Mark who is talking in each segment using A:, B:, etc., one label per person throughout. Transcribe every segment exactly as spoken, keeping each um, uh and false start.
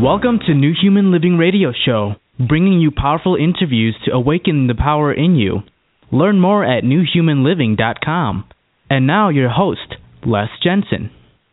A: Welcome to New Human Living Radio Show, bringing you powerful interviews to awaken the power in you. Learn more at new human living dot com. And now your host, Les Jensen.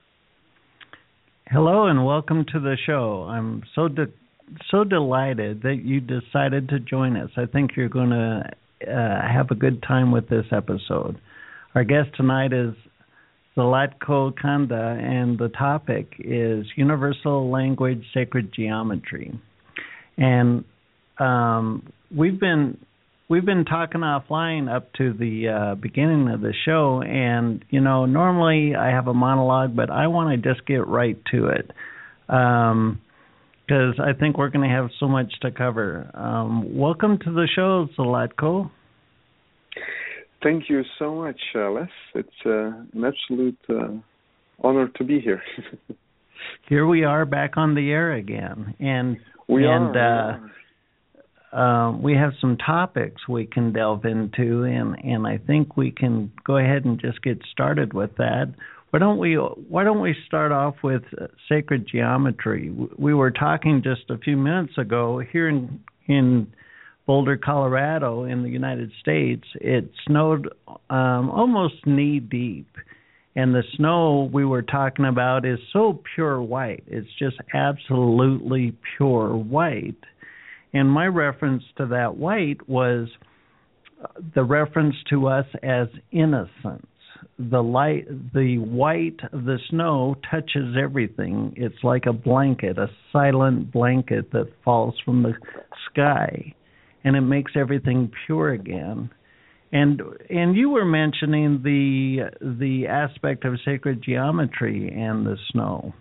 B: Hello and welcome to the show. I'm so de- so delighted that you decided to join us. I think you're going to uh, have a good time with this episode. Our guest tonight is Zlatko Kanda, and the topic is Universal Language Sacred Geometry. And um, we've been we've been talking offline up to the uh, beginning of the show, and you know normally I have a monologue, but I want to just get right to it because um, I think we're going to have so much to cover. Um, welcome to the show, Zlatko.
C: Thank you so much, uh, Les. It's uh, an absolute uh, honor to be here.
B: Here we are back on the air again, and
C: we
B: and
C: are.
B: Uh, uh, we have some topics we can delve into, and, and I think we can go ahead and just get started with that. Why don't we Why don't we start off with sacred geometry? We were talking just a few minutes ago here in in. Boulder, Colorado, in the United States. It snowed um, almost knee deep, and the snow we were talking about is so pure white. It's just absolutely pure white. And my reference to that white was the reference to us as innocence. The light, the white of the snow touches everything. It's like a blanket, a silent blanket that falls from the sky, and it makes everything pure again. And and you were mentioning the the aspect of sacred geometry and the snow.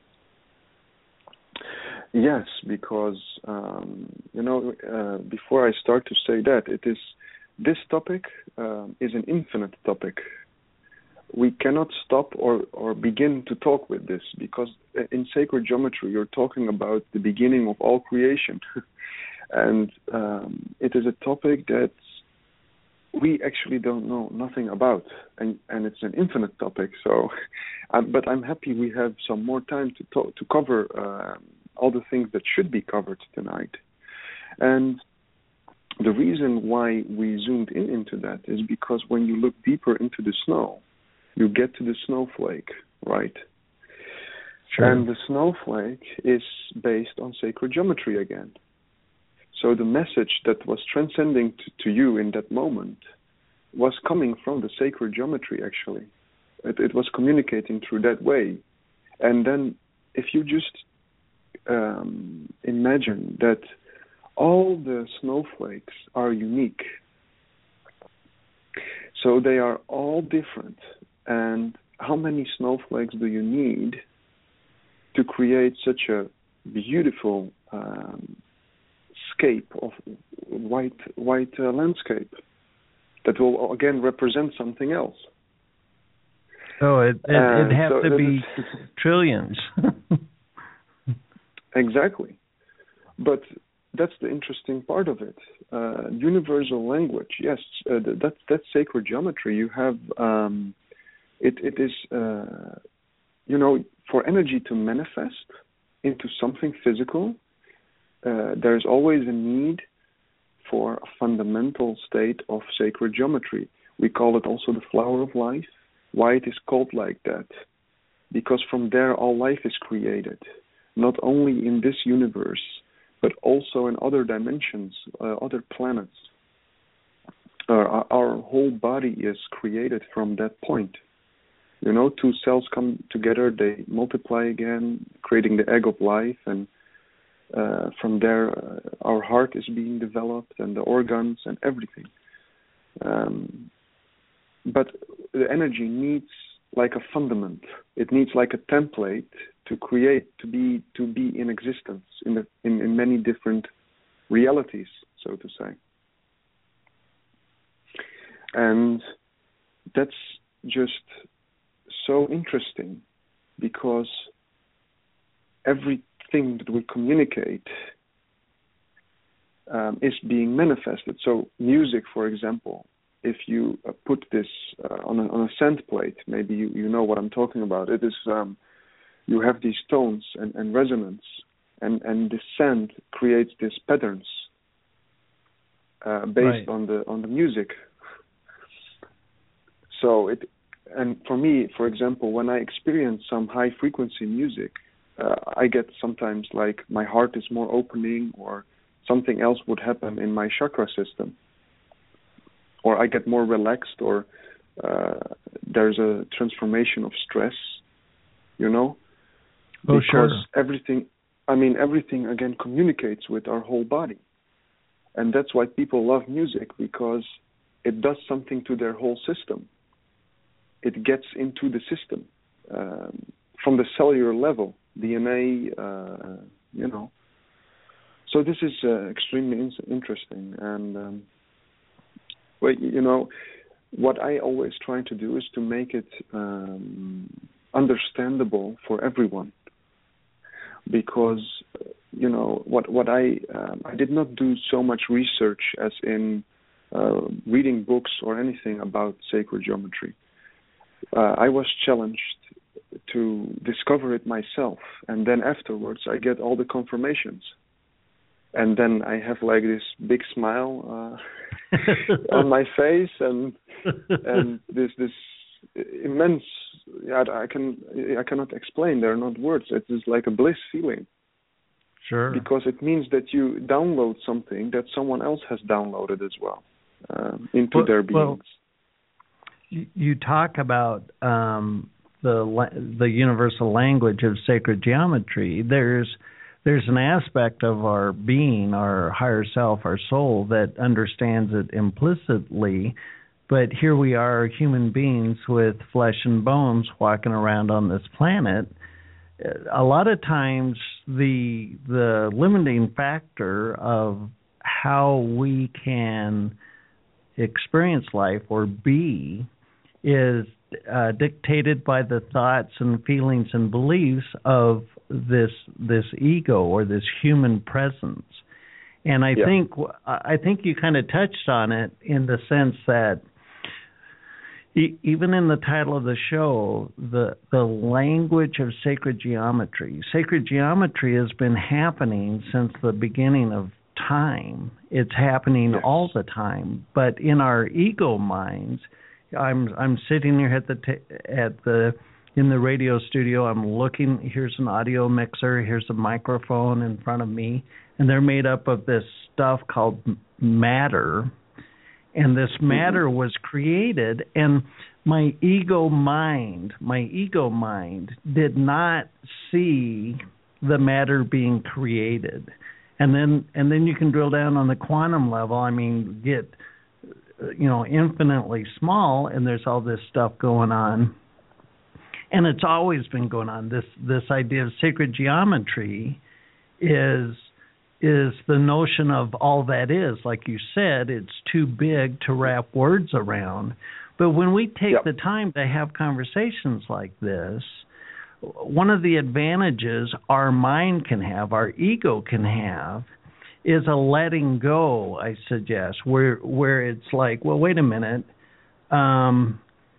C: Yes, because um, you know, uh, before I start to say that, it is this topic uh, is an infinite topic. We cannot stop or, or begin to talk with this, because in sacred geometry you're talking about the beginning of all creation. And um, it is a topic that we actually don't know nothing about, and, and it's an infinite topic. So, um, but I'm happy we have some more time to talk, to cover uh, all the things that should be covered tonight. And the reason why we zoomed in into that is because when you look deeper into the snow, you get to the snowflake, right?
B: Sure.
C: And the snowflake is based on sacred geometry again. So the message that was transcending to, to you in that moment was coming from the sacred geometry, actually. It, it was communicating through that way. And then if you just um, imagine that all the snowflakes are unique, so they are all different. And how many snowflakes do you need to create such a beautiful um, scape of white white uh, landscape that will again represent something else?
B: Oh, it it
C: uh,
B: it'd have
C: so
B: to be trillions.
C: Exactly, but that's the interesting part of it. Uh, universal language, yes, uh, that's that's sacred geometry. You have um, it. It is uh, you know, for energy to manifest into something physical. Uh, there's always a need for a fundamental state of sacred geometry. We call it also the flower of life. Why it is called like that? Because from there all life is created, not only in this universe, but also in other dimensions, uh, other planets. Uh, our, our whole body is created from that point. You know, two cells come together, they multiply again, creating the egg of life, and Uh, from there, uh, our heart is being developed, and the organs and everything. Um, but the energy needs like a fundament. It needs like a template to create, to be to be in existence in the, in, in many different realities, so to say. And that's just so interesting, because every thing that we communicate um, is being manifested. So music, for example, if you uh, put this uh, on, a, on a sand plate, maybe you, you know what I'm talking about. It is um, you have these tones and, and resonance, and and the sand creates these patterns uh, based
B: right.
C: on the on the music. So it, and for me, for example, when I experience some high frequency music, uh, I get sometimes like my heart is more opening, or something else would happen in my chakra system, or I get more relaxed, or uh, there's a transformation of stress, you know,
B: oh,
C: because
B: sure.
C: everything, I mean, everything again communicates with our whole body, and that's why people love music, because it does something to their whole system. It gets into the system um, from the cellular level, D N A, uh, you know. So this is uh, extremely in- interesting. And, um, well, you know, what I always try to do is to make it um, understandable for everyone. Because, you know, what, what I, um, I did not do so much research as in uh, reading books or anything about sacred geometry. Uh, I was challenged to discover it myself, and then afterwards I get all the confirmations, and then I have like this big smile uh, on my face, and and this this immense, yeah, I can I cannot explain. There are not words. It is like a bliss feeling.
B: Sure.
C: Because it means that you download something that someone else has downloaded as well uh, into
B: well,
C: their beings.
B: Well, you talk about um, the the universal language of sacred geometry. There's there's an aspect of our being, our higher self, our soul, that understands it implicitly. But here we are, human beings with flesh and bones, walking around on this planet. A lot of times, the the limiting factor of how we can experience life or be is uh, dictated by the thoughts and feelings and beliefs of this this ego or this human presence. And I
C: yeah.
B: think I think you kind of touched on it in the sense that e- even in the title of the show, the the language of sacred geometry. Sacred geometry has been happening since the beginning of time. It's happening
C: yes.
B: all the time, but in our ego minds, I'm I'm sitting here at the t- at the in the radio studio. I'm looking. Here's an audio mixer. Here's a microphone in front of me, and they're made up of this stuff called matter. And this matter mm-hmm. was created, and my ego mind, my ego mind, did not see the matter being created. And then and then you can drill down on the quantum level. I mean, get you know, infinitely small, and there's all this stuff going on. And it's always been going on. This this idea of sacred geometry is is the notion of all that is. Like you said, it's too big to wrap words around. But when we take
C: yep.
B: the time to have conversations like this, one of the advantages our mind can have, our ego can have, is a letting go, I suggest, where where it's like, well, wait a minute, um,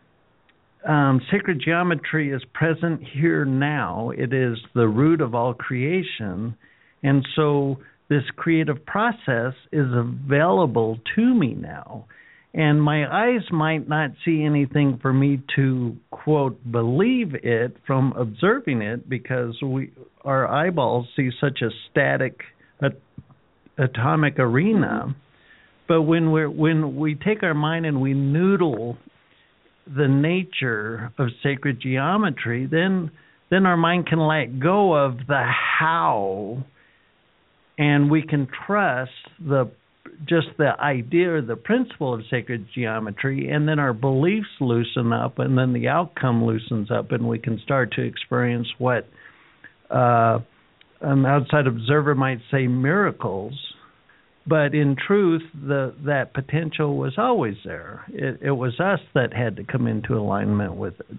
B: um, sacred geometry is present here now. It is the root of all creation, and so this creative process is available to me now. And my eyes might not see anything for me to, quote, believe it from observing it, because we our eyeballs see such a static a, atomic arena. Mm-hmm. But when we when we take our mind and we noodle the nature of sacred geometry, then then our mind can let go of the how, and we can trust the just the idea or the principle of sacred geometry, and then our beliefs loosen up, and then the outcome loosens up, and we can start to experience what uh, an outside observer might say miracles. But in truth, the that potential was always there. It, it was us that had to come into alignment with it.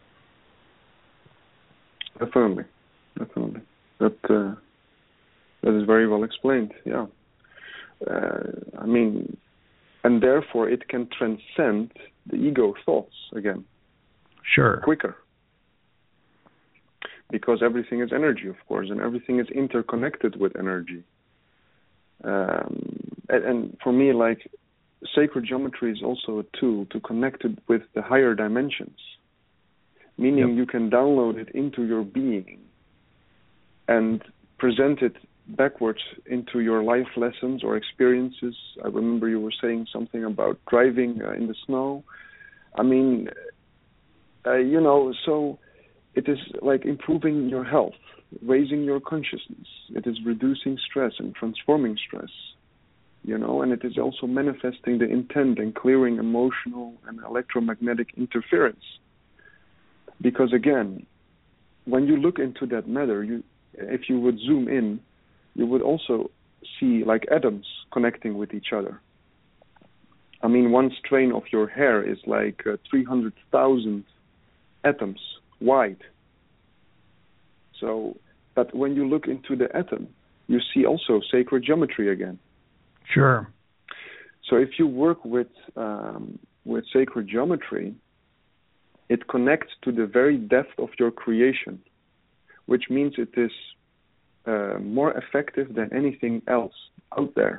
C: Definitely, definitely. That uh, that is very well explained. Yeah. Uh, I mean, and therefore it can transcend the ego thoughts again.
B: Sure.
C: Quicker. because everything is energy, of course, and everything is interconnected with energy. Um, and, and for me, like, sacred geometry is also a tool to connect it with the higher dimensions, meaning yep. you can download it into your being and present it backwards into your life lessons or experiences. I remember you were saying something about driving uh, in the snow. I mean, uh, you know, so it is like improving your health, raising your consciousness. It is reducing stress and transforming stress, you know, and it is also manifesting the intent and clearing emotional and electromagnetic interference. Because again, when you look into that matter, you, if you would zoom in, you would also see like atoms connecting with each other. I mean, one strain of your hair is like uh, three hundred thousand atoms wide. So, but when you look into the atom, you see also sacred geometry again.
B: Sure.
C: So if you work with um, with sacred geometry, it connects to the very depth of your creation, which means it is uh, more effective than anything else out there.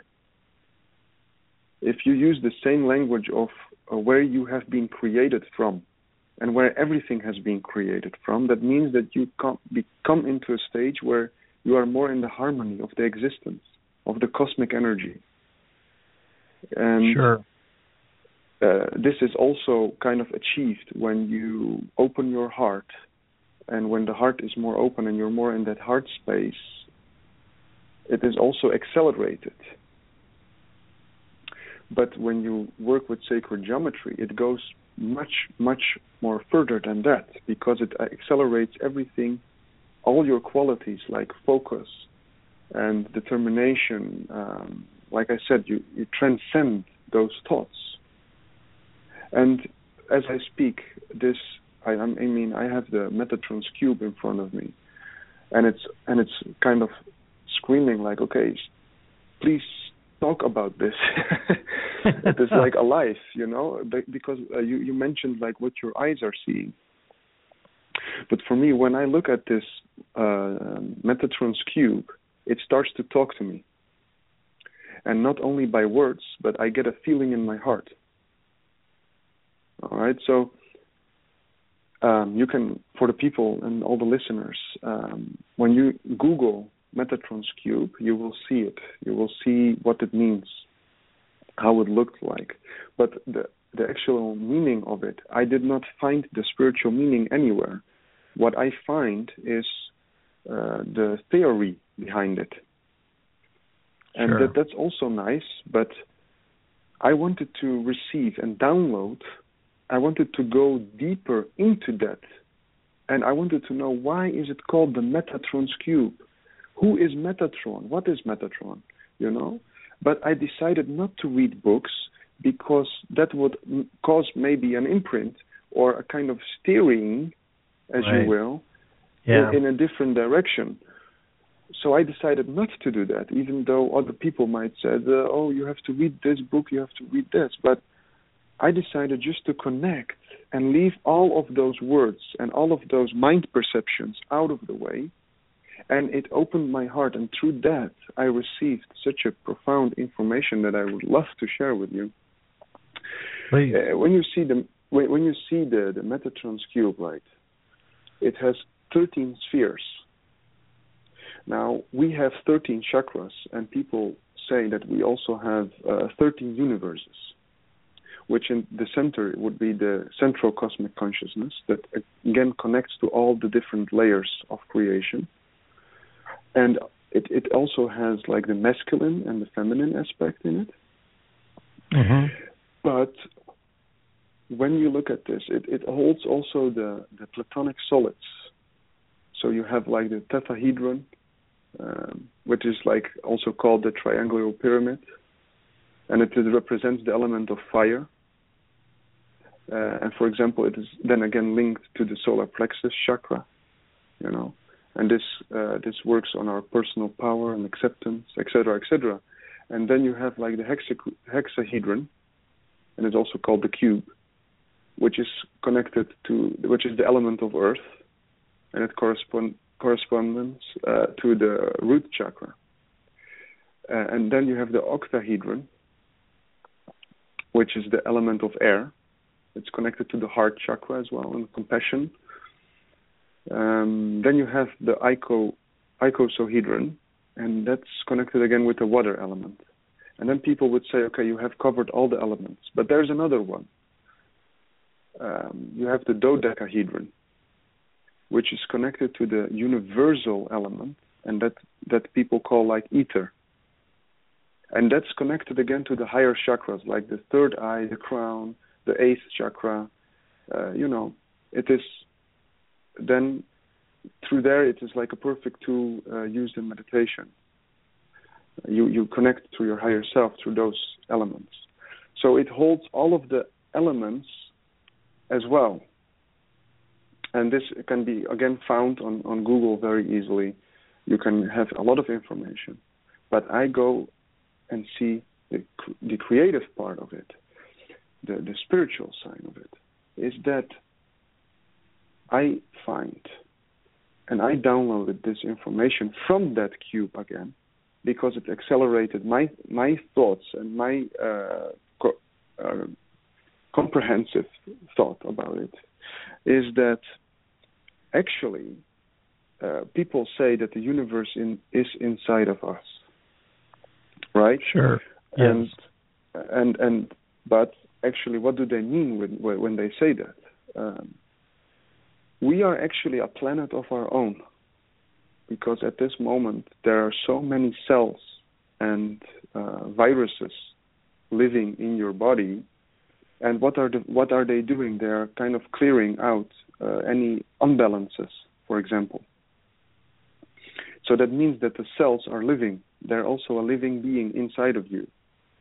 C: If you use the same language of uh, where you have been created from and where everything has been created from, that means that you come, become into a stage where you are more in the harmony of the existence, of the cosmic energy. And
B: sure.
C: uh, this is also kind of achieved when you open your heart, and when the heart is more open and you're more in that heart space, it is also accelerated. But when you work with sacred geometry, it goes much, much more further than that, because it accelerates everything, all your qualities like focus and determination. Um, like I said, you, you transcend those thoughts. And as I speak, this, I, I mean, I have the Metatron's cube in front of me, and it's and it's kind of screaming like, okay, please talk about this. It is like alive, you know, because uh, you, you mentioned like what your eyes are seeing. But for me, when I look at this uh, Metatron's cube, it starts to talk to me. And not only by words, but I get a feeling in my heart. All right, so um, you can, for the people and all the listeners, um, when you Google Metatron's cube, you will see it. You will see what it means, how it looked like. But the the actual meaning of it, I did not find the spiritual meaning anywhere. What I find is uh, the theory behind it. And
B: sure.
C: that, that's also nice, but I wanted to receive and download. I wanted to go deeper into that. And I wanted to know, why is it called the Metatron's cube? Who is Metatron? What is Metatron? You know? But I decided not to read books, because that would m- cause maybe an imprint or a kind of steering, as
B: right.
C: you will,
B: yeah.
C: in, in a different direction. So I decided not to do that, even though other people might say, uh, oh, you have to read this book, you have to read this. But I decided just to connect and leave all of those words and all of those mind perceptions out of the way. And it opened my heart, and through that, I received such a profound information that I would love to share with you.
B: Please.
C: Uh, when you see the when, when you see the, the Metatron's cube, right, it has thirteen spheres. Now, we have thirteen chakras, and people say that we also have uh, thirteen universes, which in the center would be the central cosmic consciousness that, again, connects to all the different layers of creation. And it, it also has, like, the masculine and the feminine aspect in it.
B: Mm-hmm.
C: But when you look at this, it, it holds also the, the platonic solids. So you have, like, the tetrahedron, Um, which is like also called the triangular pyramid, and it, it represents the element of fire. Uh, and for example, it is then again linked to the solar plexus chakra, you know, and this uh, this works on our personal power and acceptance, et cetera, et cetera. And then you have like the hexa- hexahedron, and it's also called the cube, which is connected to, which is the element of earth. and it correspond, corresponds uh, to the root chakra. Uh, and then you have the octahedron, which is the element of air. It's connected to the heart chakra as well, and compassion. Um, then you have the ico, icosahedron, and that's connected again with the water element. And then people would say, okay, you have covered all the elements, but there's another one. Um, you have the dodecahedron, which is connected to the universal element, and that, that people call like ether. And that's connected again to the higher chakras, like the third eye, the crown, the eighth chakra. Uh, you know, it is then through there, it is like a perfect tool uh, used in meditation. You you connect to your higher self through those elements. So it holds all of the elements as well. And this can be, again, found on, on Google very easily. You can have a lot of information. But I go and see the, the creative part of it, the, the spiritual side of it, is that I find, and I downloaded this information from that cube again, because it accelerated my my thoughts and my uh, co- uh, comprehensive thought about it, is that actually uh, people say that the universe in, is inside of us. Right?
B: Sure.
C: And,
B: yes.
C: and and but actually, what do they mean when when they say that? Um, we are actually a planet of our own, because at this moment there are so many cells and uh, viruses living in your body, and what are the, what are they doing? They are kind of clearing out uh, any unbalances, for example. So that means that the cells are living. They're also a living being inside of you,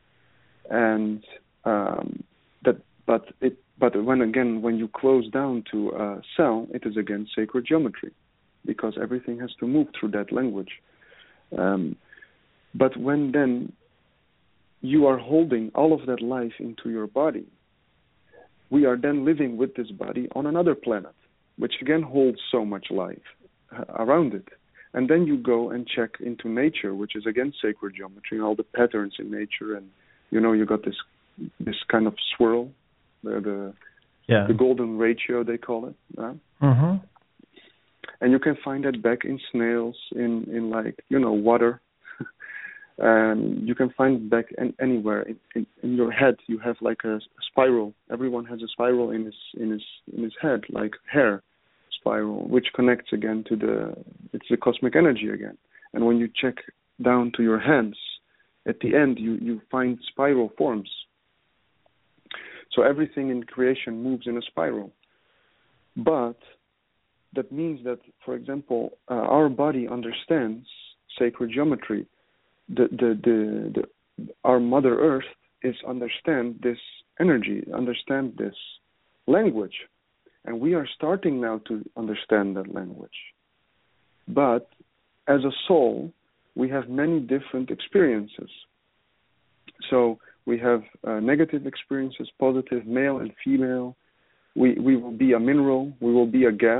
C: and um, that. But it. But when again, when you close down to a cell, it is again sacred geometry, because everything has to move through that language. Um, but when then you are holding all of that life into your body, we are then living with this body on another planet, which again holds so much life uh, around it. And then you go and check into nature, which is again sacred geometry, all the patterns in nature, and you know you got this this kind of swirl, the the,
B: yeah.
C: the golden ratio they call it. Uh?
B: Mm-hmm.
C: And you can find that back in snails, in, in like you know water, and you can find it back in, anywhere in, in, in your head. You have like a, a spiral. Everyone has a spiral in his in his in his head, like hair. Spiral, which connects again to the, it's the cosmic energy again. And when you check down to your hands, at the end you, you find spiral forms. So everything in creation moves in a spiral. But that means that, for example, uh, our body understands sacred geometry. The, the, the, the, our Mother Earth is understand this energy, understand this language. And we are starting now to understand that language. But as a soul, we have many different experiences. So we have uh, negative experiences, positive, male and female. We we will be a mineral. We will be a gas.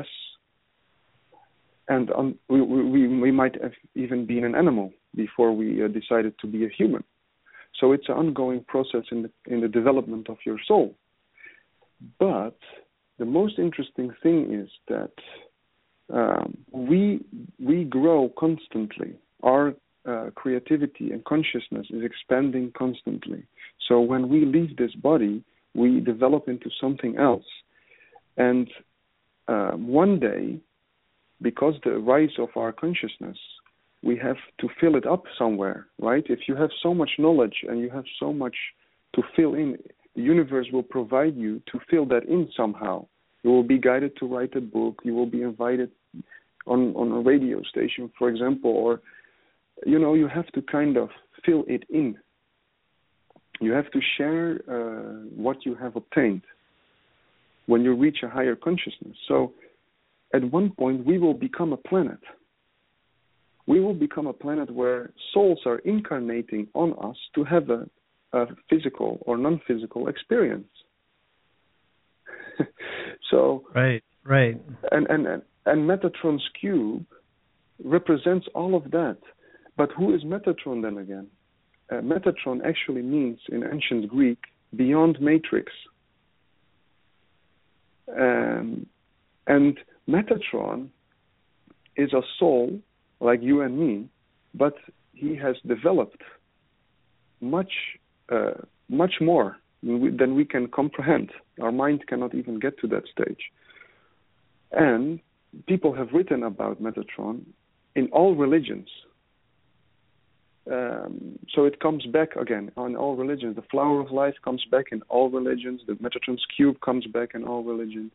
C: And um, we, we we might have even been an animal before we uh, decided to be a human. So it's an ongoing process in the in the development of your soul. But the most interesting thing is that um, we we grow constantly. Our uh, creativity and consciousness is expanding constantly. So when we leave this body, we develop into something else. And uh, one day, because the rise of our consciousness, we have to fill it up somewhere, right? If you have so much knowledge and you have so much to fill in, the universe will provide you to fill that in somehow. You will be guided to write a book. You will be invited on, on a radio station, for example, or, you know, you have to kind of fill it in. You have to share uh, what you have obtained when you reach a higher consciousness. So at one point, we will become a planet. We will become a planet where souls are incarnating on us to have a a physical or non-physical experience. so
B: right, right,
C: and, and and And Metatron's cube represents all of that. But who is Metatron then again? Uh, Metatron actually means in ancient Greek beyond matrix. Um, and Metatron is a soul like you and me, but he has developed much, uh, much more than we can comprehend. Our mind cannot even get to that stage. And people have written about Metatron in all religions. Um, so it comes back again on all religions. The flower of life comes back in all religions. The Metatron's cube comes back in all religions.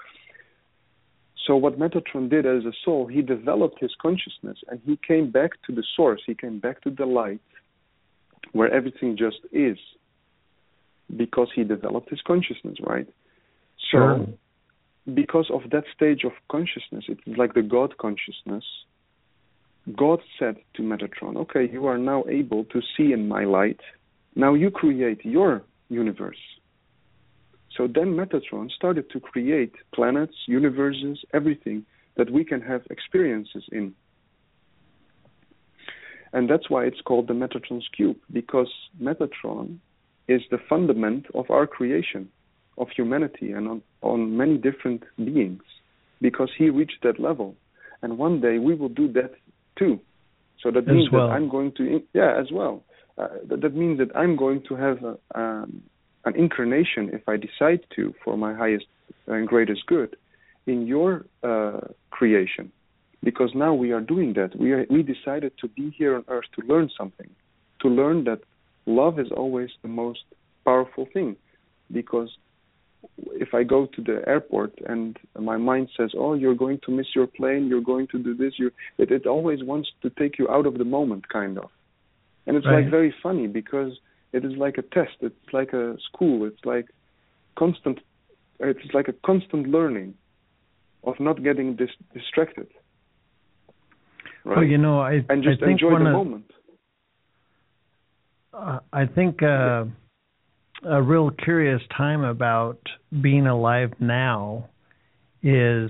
C: So what Metatron did as a soul, he developed his consciousness and he came back to the source. He came back to the light where everything just is, because he developed his consciousness, right? So
B: sure.
C: Because of that stage of consciousness, it's like the God consciousness, God said to Metatron, okay, you are now able to see in my light. Now you create your universe. So then Metatron started to create planets, universes, everything that we can have experiences in. And that's why it's called the Metatron's cube, because Metatron is the fundament of our creation, of humanity, and on, on many different beings, because he reached that level. And one day we will do that too. So that means
B: as well.
C: that I'm going to, yeah, as well. Uh, that, that means that I'm going to have a, um, an incarnation, if I decide to, for my highest and greatest good, in your uh, creation. Because now we are doing that. We are, we decided to be here on earth to learn something, to learn that love is always the most powerful thing. Because if I go to the airport and my mind says, oh, you're going to miss your plane, you're going to do this, you it, it always wants to take you out of the moment, kind of. And it's
B: right.
C: like very funny, because it is like a test. It's like a school. It's like constant. It's like a constant learning of not getting dis- distracted. Right?
B: Well, you know, I
C: and just
B: I think
C: enjoy
B: one
C: the
B: of,
C: moment.
B: Uh, I think uh, a real curious time about being alive now is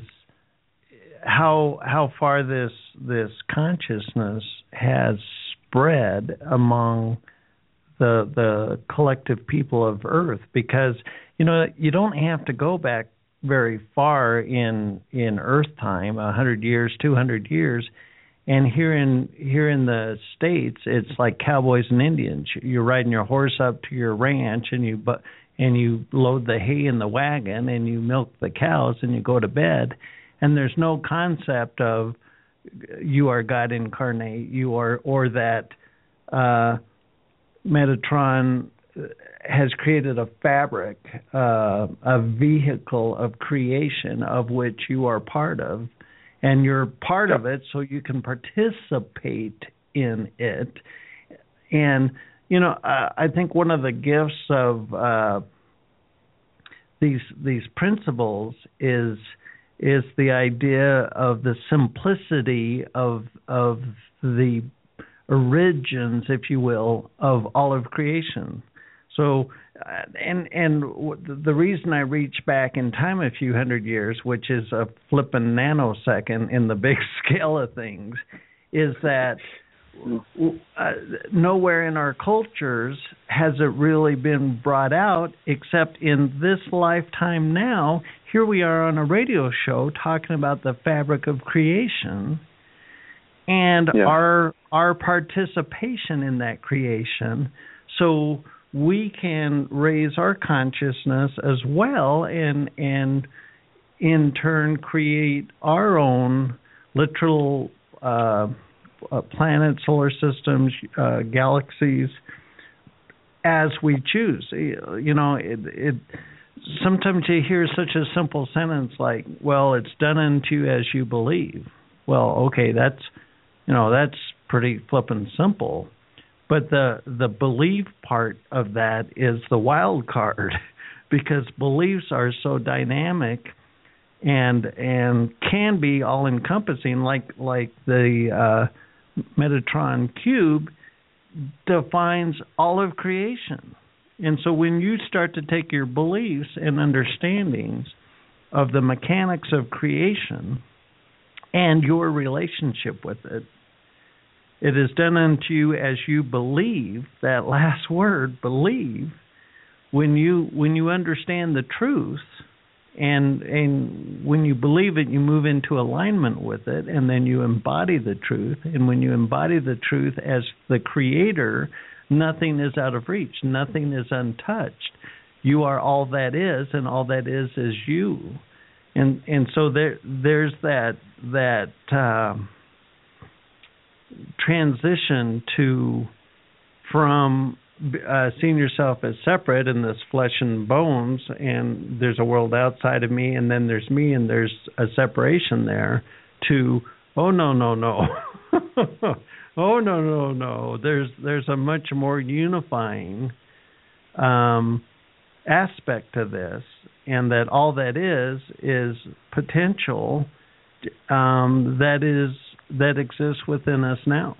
B: how how far this this consciousness has spread among the the collective people of Earth, because you know you don't have to go back very far in in Earth time, a hundred years, two hundred years, and here in here in the States, it's like cowboys and Indians. You're riding your horse up to your ranch, and you but and you load the hay in the wagon, and you milk the cows, and you go to bed, and there's no concept of you are God incarnate, you are or that. Uh, Metatron has created a fabric, uh, a vehicle of creation of which you are part of, and you're part of it so you can participate in it. And, you know, uh, I think one of the gifts of uh, these these principles is is the idea of the simplicity of of the origins, if you will, of all of creation. So, uh, and and w- the reason I reach back in time a few hundred years, which is a flippin' nanosecond in the big scale of things, is that uh, nowhere in our cultures has it really been brought out, except in this lifetime now. Here we are on a radio show talking about the fabric of creation, and yeah. our our participation in that creation, so we can raise our consciousness as well, and and in turn create our own literal uh, uh, planets, solar systems, uh, galaxies, as we choose. You know, it, it sometimes you hear such a simple sentence like, "Well, it's done unto you as you believe." Well, okay, that's you know that's pretty flippin' simple, but the the belief part of that is the wild card, because beliefs are so dynamic and and can be all encompassing, like like the uh, Metatron cube defines all of creation. And so when you start to take your beliefs and understandings of the mechanics of creation and your relationship with it. It is done unto you as you believe, that last word, believe. When you when you understand the truth, and and when you believe it, you move into alignment with it, and then you embody the truth. And when you embody the truth as the creator, nothing is out of reach. Nothing is untouched. You are all that is, and all that is is you. And and so there there's that that uh, transition to from uh, seeing yourself as separate in this flesh and bones, and there's a world outside of me, and then there's me, and there's a separation there, to oh no no no oh no no no there's there's a much more unifying um, aspect to this, and that all that is is potential um, that is that exists within us now.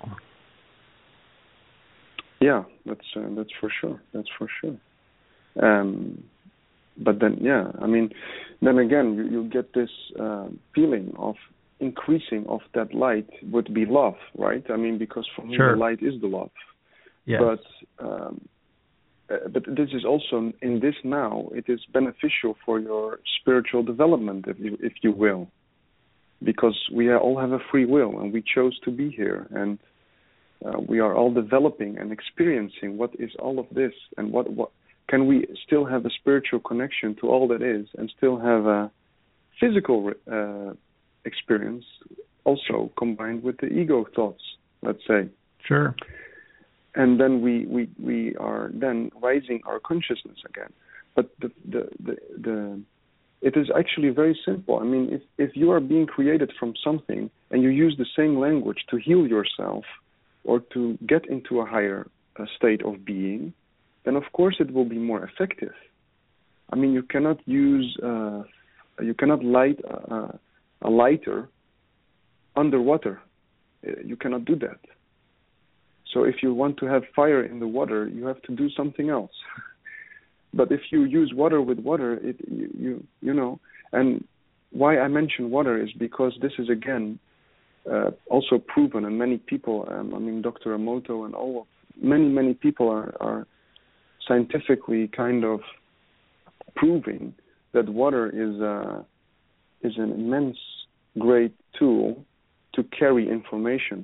C: Yeah, that's uh, that's for sure. That's for sure. Um, but then, yeah, I mean, then again, you, you get this uh, feeling of increasing of that light would be love, right? I mean, because for me,
B: sure.
C: the light is the love.
B: Yes.
C: But um, uh, but this is also in this now. It is beneficial for your spiritual development, if you if you will, because we all have a free will, and we chose to be here, and Uh, we are all developing and experiencing what is all of this, and what, what can we still have a spiritual connection to all that is, and still have a physical uh, experience also combined with the ego thoughts, let's say.
B: Sure.
C: And then we, we, we are then rising our consciousness again. But the, the, the, the it is actually very simple. I mean, if, if you are being created from something and you use the same language to heal yourself, or to get into a higher uh, state of being, then of course it will be more effective. I mean, you cannot use, uh, you cannot light a, a lighter underwater. You cannot do that. So if you want to have fire in the water, you have to do something else. But if you use water with water, it you, you you know. And why I mention water is because this is again. Uh, also proven, and many people, um, I mean, Doctor Emoto and all of, many, many people are, are scientifically kind of proving that water is uh, is an immense, great tool to carry information.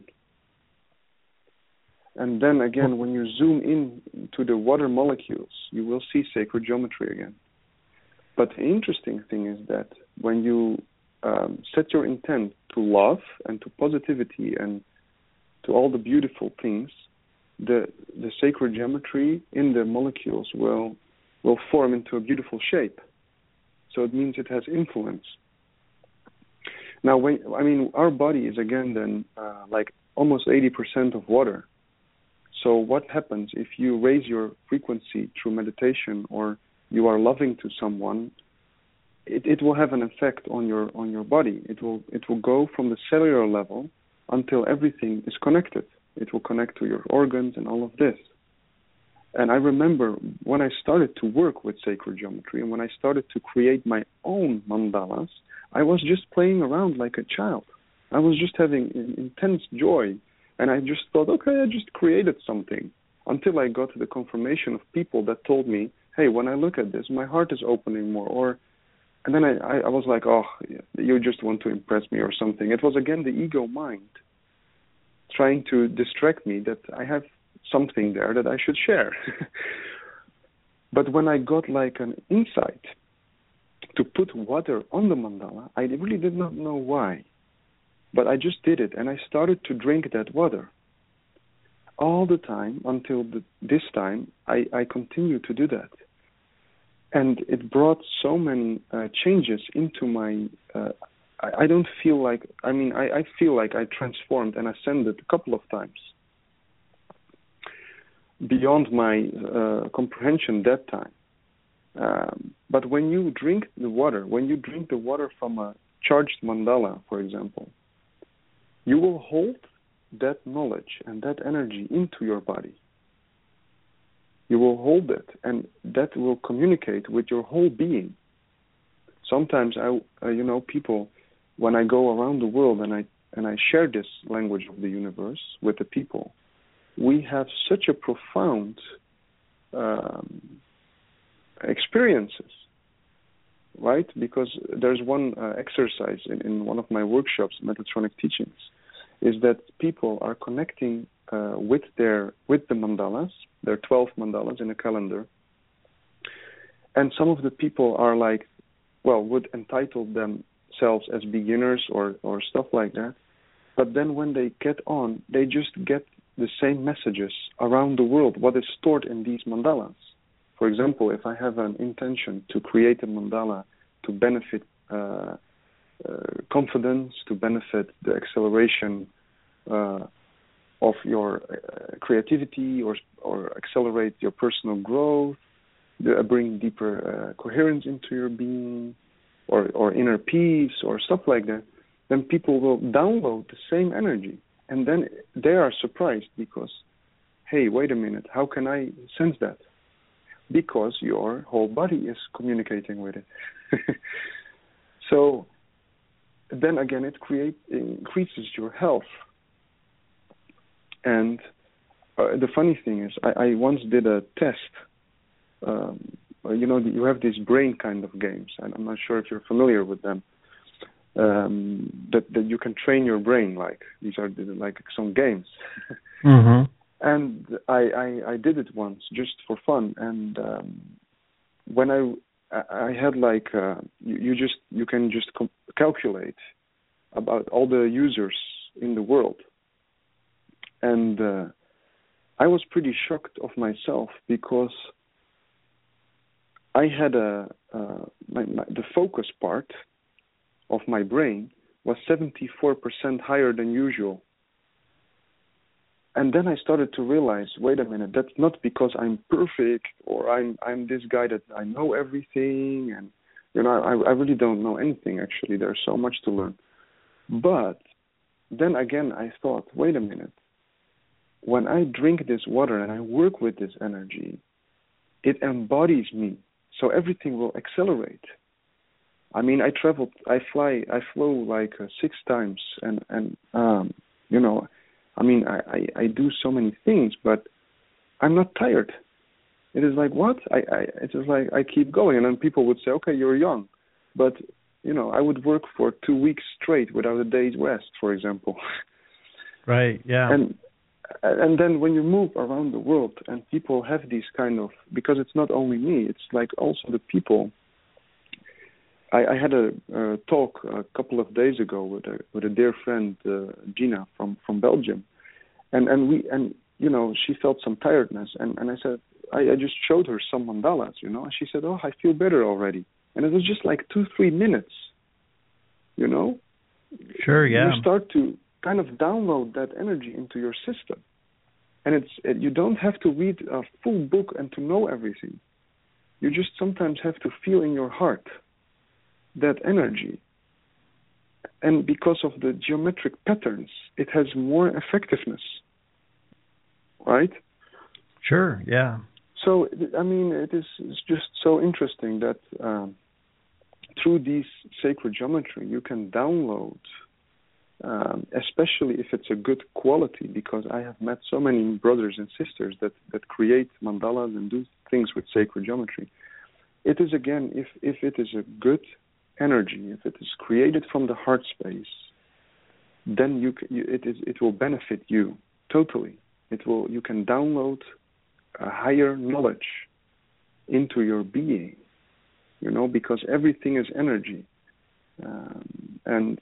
C: And then again, when you zoom in to the water molecules, you will see sacred geometry again. But the interesting thing is that when you Um, set your intent to love and to positivity and to all the beautiful things, the the sacred geometry in the molecules will will form into a beautiful shape. So it means it has influence. Now, when I mean, our body is again then uh, like almost eighty percent of water. So what happens if you raise your frequency through meditation, or you are loving to someone? It, it will have an effect on your on your body. It will it will go from the cellular level until everything is connected. It will connect to your organs and all of this. And I remember when I started to work with sacred geometry, and when I started to create my own mandalas, I was just playing around like a child. I was just having intense joy, and I just thought, okay, I just created something, until I got the confirmation of people that told me, hey, when I look at this, my heart is opening more, or And then I, I, I was like, oh, you just want to impress me or something. It was, again, the ego mind trying to distract me that I have something there that I should share. But when I got like an insight to put water on the mandala, I really did not know why. But I just did it, and I started to drink that water. All the time until the, this time, I, I continued to do that. And it brought so many uh, changes into my, uh, I, I don't feel like, I mean, I, I feel like I transformed and ascended a couple of times beyond my uh, comprehension that time. Um, but when you drink the water, when you drink the water from a charged mandala, for example, you will hold that knowledge and that energy into your body. You will hold it, and that will communicate with your whole being. Sometimes, I, uh, you know, people when I go around the world and I and I share this language of the universe with the people, we have such a profound um, experiences, right? Because there's one uh, exercise in, in one of my workshops, Metatronic Teachings, is that people are connecting uh, with their with the mandalas. There are twelve mandalas in a calendar, and some of the people are like, well, would entitle themselves as beginners or or stuff like that. But then when they get on, they just get the same messages around the world, what is stored in these mandalas. For example, if I have an intention to create a mandala to benefit uh, uh, confidence, to benefit the acceleration uh, of your uh, creativity, or or accelerate your personal growth, the, bring deeper uh, coherence into your being, or, or inner peace, or stuff like that, then people will download the same energy. And then they are surprised because, hey, wait a minute, how can I sense that? Because your whole body is communicating with it. So then again, it create, increases your health. And uh, the funny thing is, I, I once did a test. Um, you know, you have these brain kind of games, and I'm not sure if you're familiar with them. Um, that that you can train your brain, like these are like some games. Mm-hmm. And I, I I did it once just for fun, and um, when I I had like uh, you, you just you can just com- calculate about all the users in the world, and uh, I was pretty shocked of myself because I had a uh, my, my, the focus part of my brain was seventy-four percent higher than usual. And then I started to realize, wait a minute, that's not because I'm perfect or I'm I'm this guy that I know everything, and you know I, I really don't know anything. Actually, there's so much to learn. But then again, I thought, wait a minute, when I drink this water and I work with this energy, it embodies me, so everything will accelerate. I mean, I traveled, I fly, I flew like uh, six times, and and um, you know, I mean, I, I, I do so many things, but I'm not tired. It is like what? I, I it is like I keep going, and then people would say, okay, you're young, but you know, I would work for two weeks straight without a day's rest, for example.
B: Right. Yeah.
C: And and then when you move around the world, and people have these kind of, because it's not only me, it's like also the people. I, I had a uh, talk a couple of days ago with a with a dear friend, uh, Gina from, from Belgium, and and we and you know she felt some tiredness, and, and I said I, I just showed her some mandalas, you know, and she said, oh, I feel better already, and it was just like two three minutes, you know.
B: Sure, yeah.
C: You start to kind of download that energy into your system, and it's it, you don't have to read a full book and to know everything. You just sometimes have to feel in your heart that energy, and because of the geometric patterns, it has more effectiveness, right?
B: Sure, yeah.
C: So, I mean, it is it's just so interesting that um, through these sacred geometry, you can download, um, especially if it's a good quality, because I have met so many brothers and sisters that, that create mandalas and do things with sacred geometry. It is, again, if, if it is a good energy, if it is created from the heart space, then you, you it is it will benefit you totally. It will you can download a higher knowledge into your being, you know, because everything is energy, um, and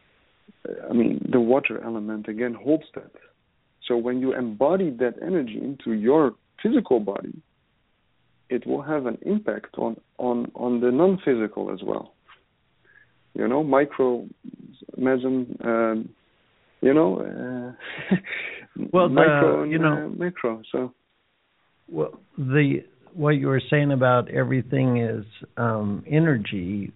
C: I mean the water element again holds that. So when you embody that energy into your physical body, it will have an impact on on on the non-physical as well. You know, micro, meson, um, you know, uh,
B: well,
C: micro
B: the,
C: and
B: you know,
C: uh, macro. So,
B: well, the what you were saying about everything is um, energy,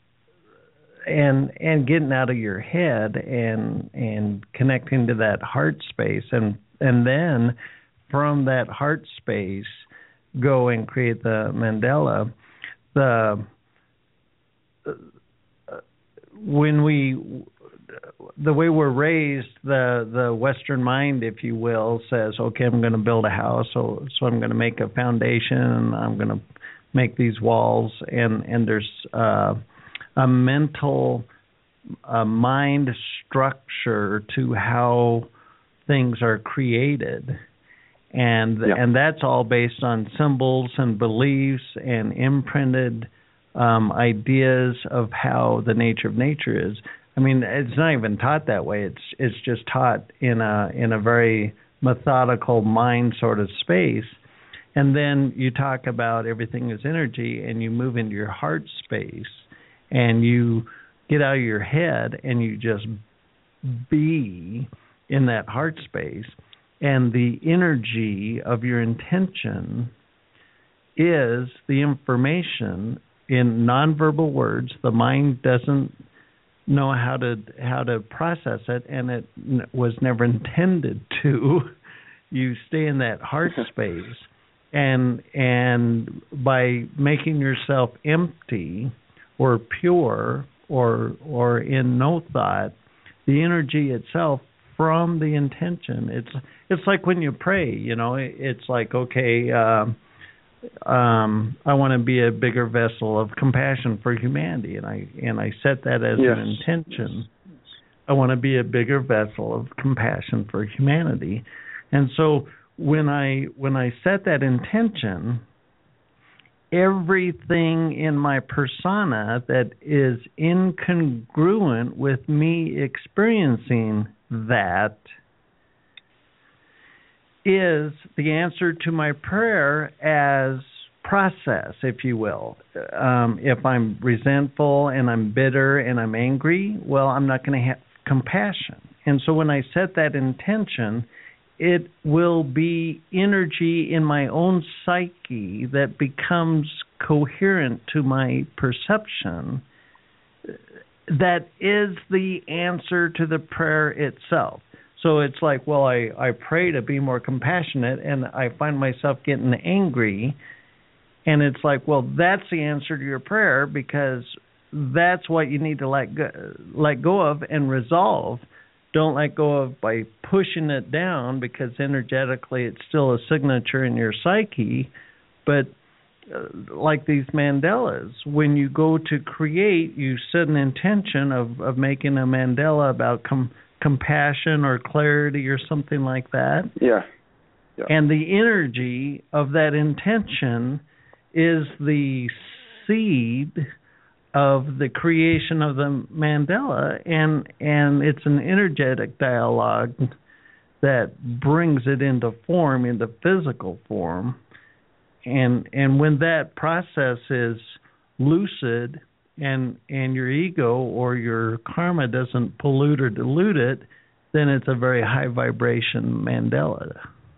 B: and and getting out of your head and and connecting to that heart space, and and then from that heart space, go and create the mandala. The when we, the way we're raised, the the Western mind, if you will, says, okay, I'm going to build a house, so so I'm going to make a foundation, I'm going to make these walls, and and there's uh, a mental, a mind structure to how things are created, and yeah. and that's all based on symbols and beliefs and imprinted um, ideas of how the nature of nature is. I mean, it's not even taught that way. It's it's just taught in a in a very methodical mind sort of space. And then you talk about everything is energy, and you move into your heart space, and you get out of your head, and you just be in that heart space. And the energy of your intention is the information in nonverbal words. The mind doesn't know how to how to process it, and it n- was never intended to. You stay in that heart space, and and by making yourself empty or pure or or in no thought, the energy itself from the intention, it's it's like when you pray, you know, it's like, okay, uh, um, I want to be a bigger vessel of compassion for humanity, and I and I set that as yes. an intention. I want to be a bigger vessel of compassion for humanity, and so when I when I set that intention, everything in my persona that is incongruent with me experiencing that is the answer to my prayer as process, if you will. Um, if I'm resentful and I'm bitter and I'm angry, well, I'm not going to have compassion. And so when I set that intention, it will be energy in my own psyche that becomes coherent to my perception that is the answer to the prayer itself. So it's like, well, I, I pray to be more compassionate, and I find myself getting angry, and it's like, well, that's the answer to your prayer, because that's what you need to let go, let go of and resolve. Don't let go of by pushing it down, because energetically it's still a signature in your psyche. But uh, like these mandalas, when you go to create, you set an intention of, of making a mandala about com- compassion or clarity or something like that.
C: Yeah. yeah.
B: And the energy of that intention is the seed of the creation of the mandala, and and it's an energetic dialogue that brings it into form, into physical form. And and when that process is lucid, and and your ego or your karma doesn't pollute or dilute it, then it's a very high vibration mandala.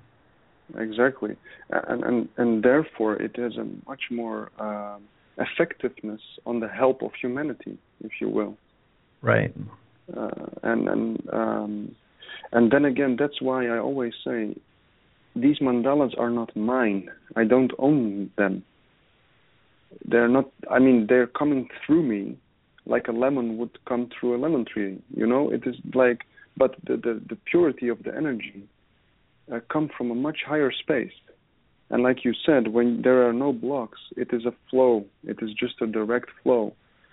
C: Exactly, and and and therefore it has a much more uh, effectiveness on the help of humanity, if you will.
B: Right.
C: Uh, and and um, and then again, that's why I always say these mandalas are not mine. I don't own them. They're not. I mean, they're coming through me, like a lemon would come through a lemon tree. You know, it is like, but the the, the purity of the energy uh, come from a much higher space. And like you said, when there are no blocks, it is a flow. It is just a direct flow.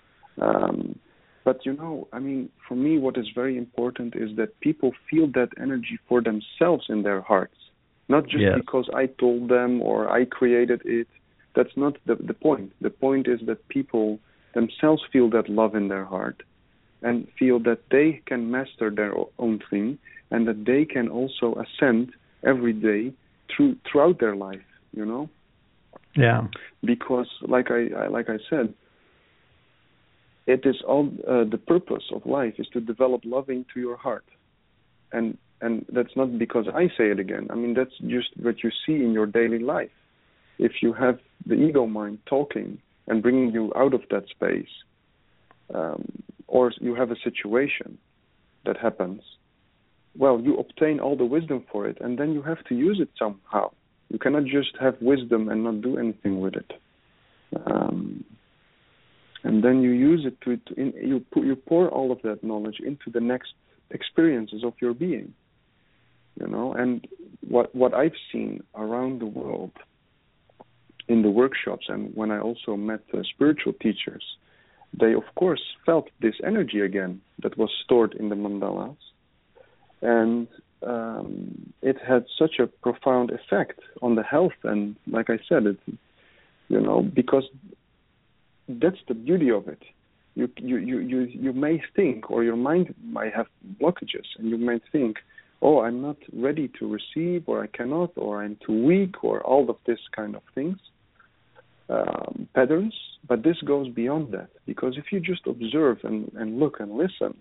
C: Um, but, you know, I mean, for me, what is very important is that people feel that energy for themselves in their hearts, not just yes. because I told them or I created it. That's not the, the point. The point is that people themselves feel that love in their heart and feel that they can master their own thing, and that they can also ascend every day through throughout their life, you know?
B: Yeah.
C: Because, like I, I like I said, it is all uh, the purpose of life is to develop love into your heart, and and that's not because I say it again. I mean, that's just what you see in your daily life. If you have the ego mind talking and bringing you out of that space, um, or you have a situation that happens, well, you obtain all the wisdom for it, and then you have to use it somehow. You cannot just have wisdom and not do anything with it. Um, and then you use it to, to in, you put, you pour all of that knowledge into the next experiences of your being. You know, and what what I've seen around the world in the workshops, and when I also met uh, spiritual teachers, they of course felt this energy again that was stored in the mandalas, and um, it had such a profound effect on the health. And like I said, it, you know, because that's the beauty of it. You you you you you may think, or your mind might have blockages, and you might think, oh, I'm not ready to receive, or I cannot, or I'm too weak, or all of this kind of things, um, patterns. But this goes beyond that, because if you just observe and, and look and listen,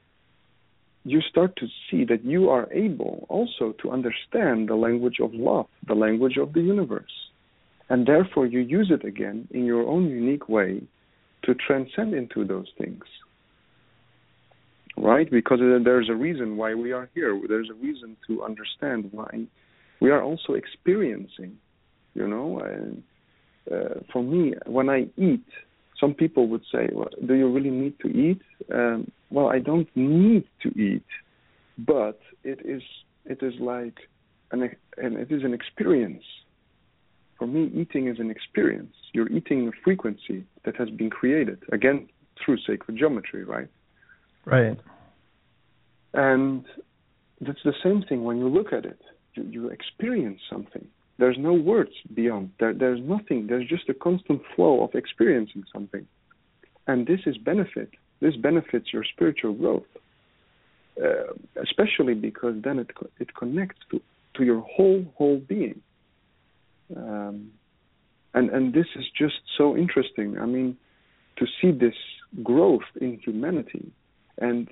C: you start to see that you are able also to understand the language of love, the language of the universe. And therefore you use it again in your own unique way to transcend into those things. Right? Because there's a reason why we are here. There's a reason to understand why we are also experiencing, you know. And uh, for me, when I eat, some people would say, well, do you really need to eat? Um, well, I don't need to eat, but it is it is like, an, and it is an experience. For me, eating is an experience. You're eating a frequency that has been created, again, through sacred geometry, right?
B: Right.
C: And that's the same thing when you look at it. You, you experience something. There's no words beyond. There, there's nothing. There's just a constant flow of experiencing something. And this is benefit. This benefits your spiritual growth, uh, especially because then it it connects to, to your whole, whole being. Um, and, and this is just so interesting. I mean, to see this growth in humanity, and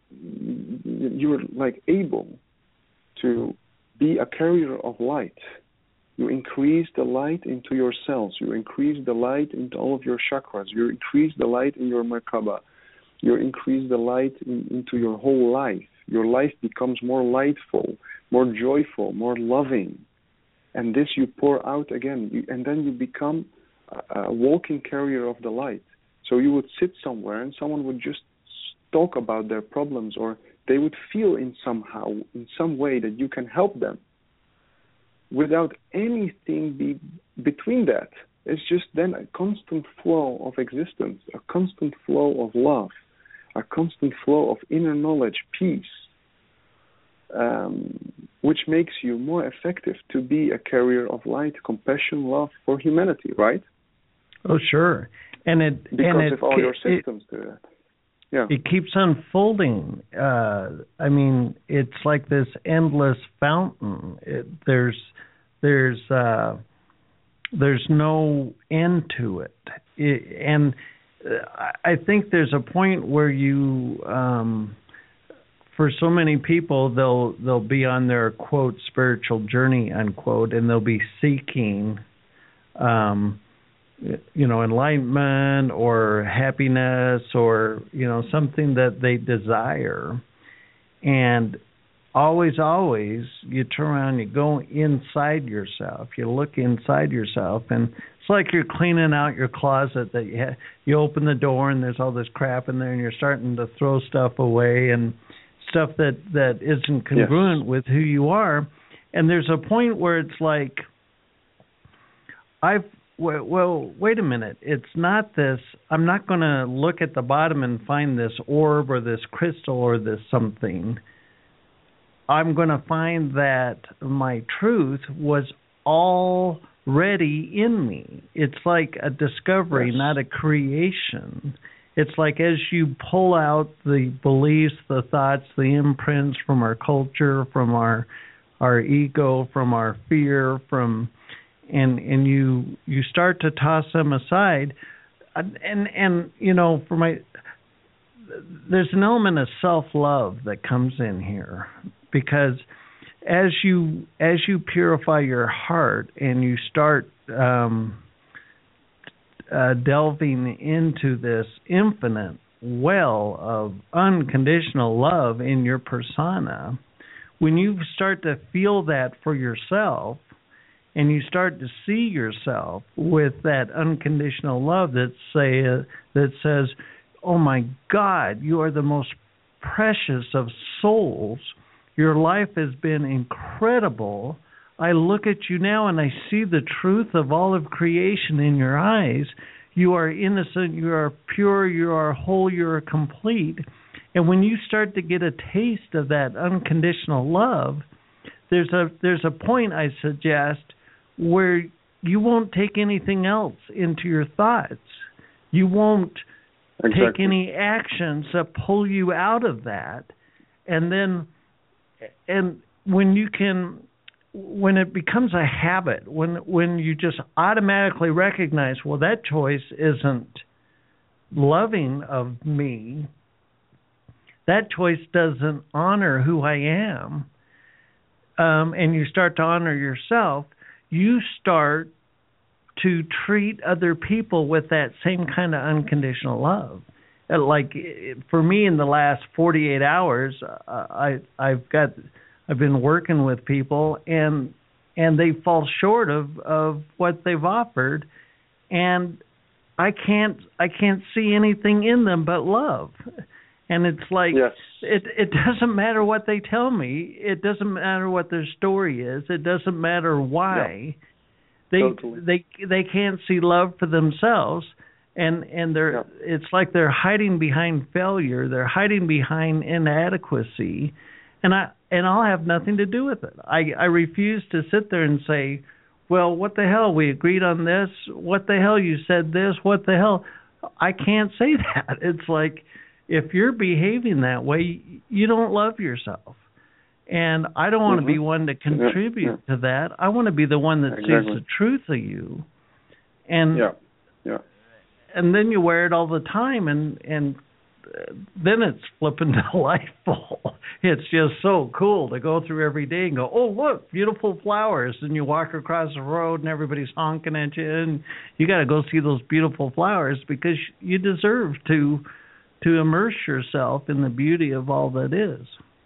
C: you're like able to be a carrier of light. You increase the light into your cells. You increase the light into all of your chakras. You increase the light in your Merkaba. You increase the light in, into your whole life. Your life becomes more lightful, more joyful, more loving. And this you pour out again. You, and then you become a, a walking carrier of the light. So you would sit somewhere and someone would just talk about their problems, or they would feel in somehow, in some way, that you can help them without anything be between that. It's just then a constant flow of existence, a constant flow of love, a constant flow of inner knowledge, peace, um, which makes you more effective to be a carrier of light, compassion, love for humanity, right?
B: Oh, sure. And it
C: because
B: and it,
C: if all
B: it,
C: your systems
B: it,
C: do that. Yeah.
B: It keeps unfolding. Uh, I mean, it's like this endless fountain. It, there's there's uh, there's no end to it. it and I think there's a point where you, um, for so many people, they'll they'll be on their quote spiritual journey unquote, and they'll be seeking. Um, you know, enlightenment or happiness or, you know, something that they desire. And always, always, you turn around, you go inside yourself, you look inside yourself, and it's like you're cleaning out your closet that you ha- you open the door and there's all this crap in there and you're starting to throw stuff away and stuff that, that isn't congruent yes. with who you are. And there's a point where it's like, I've, Well, well, wait a minute. It's not this. I'm not going to look at the bottom and find this orb or this crystal or this something. I'm going to find that my truth was already in me. It's like a discovery, yes. not a creation. It's like as you pull out the beliefs, the thoughts, the imprints from our culture, from our our ego, from our fear, from And and you you start to toss them aside, and and you know for my there's an element of self-love that comes in here, because as you as you purify your heart and you start um, uh, delving into this infinite well of unconditional love in your persona, when you start to feel that for yourself, and you start to see yourself with that unconditional love that say uh, that says, "Oh my God, you are the most precious of souls. Your life has been incredible. I look at you now and I see the truth of all of creation in your eyes. You are innocent, you are pure, you are whole, you are complete." And when you start to get a taste of that unconditional love, there's a there's a point, I suggest, where you won't take anything else into your thoughts. You won't exactly. take any actions that pull you out of that. And then, and when you can, when it becomes a habit, when when you just automatically recognize, well, that choice isn't loving of me, that choice doesn't honor who I am, um, and you start to honor yourself, you start to treat other people with that same kind of unconditional love. Like for me, in the last forty-eight hours, I I've got I've been working with people, and and they fall short of, of what they've offered, and I can't I can't see anything in them but love. And it's like
C: yes.
B: it it doesn't matter what they tell me. It doesn't matter what their story is. It doesn't matter why. Yeah. They
C: totally.
B: they they can't see love for themselves, and and they're yeah. it's like they're hiding behind failure. They're hiding behind inadequacy, and I and I'll have nothing to do with it. I I refuse to sit there and say, well, what the hell? We agreed on this. What the hell? You said this. What the hell? I can't say that. It's like, if you're behaving that way, you don't love yourself. And I don't want to mm-hmm. be one to contribute yeah, yeah. to that. I want to be the one that exactly. sees the truth of you. And
C: yeah, yeah.
B: And then you wear it all the time, and and then it's flipping delightful. It's just so cool to go through every day and go, oh, look, beautiful flowers. And you walk across the road and everybody's honking at you, and you got to go see those beautiful flowers because you deserve to to immerse yourself in the beauty of all that is.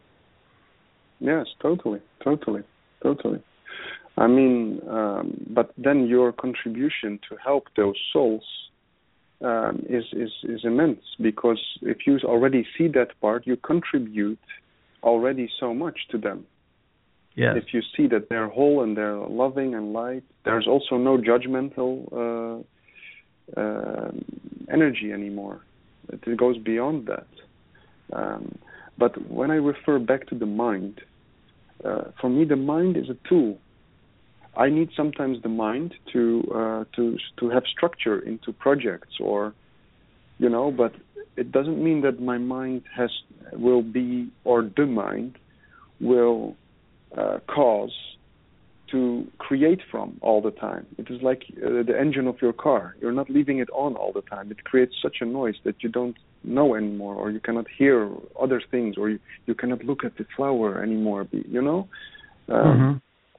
C: Yes, totally, totally, totally. I mean, um, but then your contribution to help those souls um, is, is, is immense, because if you already see that part, you contribute already so much to them.
B: Yes.
C: If you see that they're whole and they're loving and light, there's also no judgmental uh, uh, energy anymore. It goes beyond that. Um, but when I refer back to the mind, uh, for me the mind is a tool. I need sometimes the mind to uh, to to have structure into projects, or you know, but it doesn't mean that my mind has will be, or the mind will uh, cause to create from all the time. It is like uh, the engine of your car. You're not leaving it on all the time. It creates such a noise that you don't know anymore, or you cannot hear other things, or you, you cannot look at the flower anymore, you know? Um,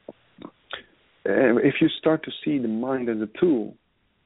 C: mm-hmm. If you start to see the mind as a tool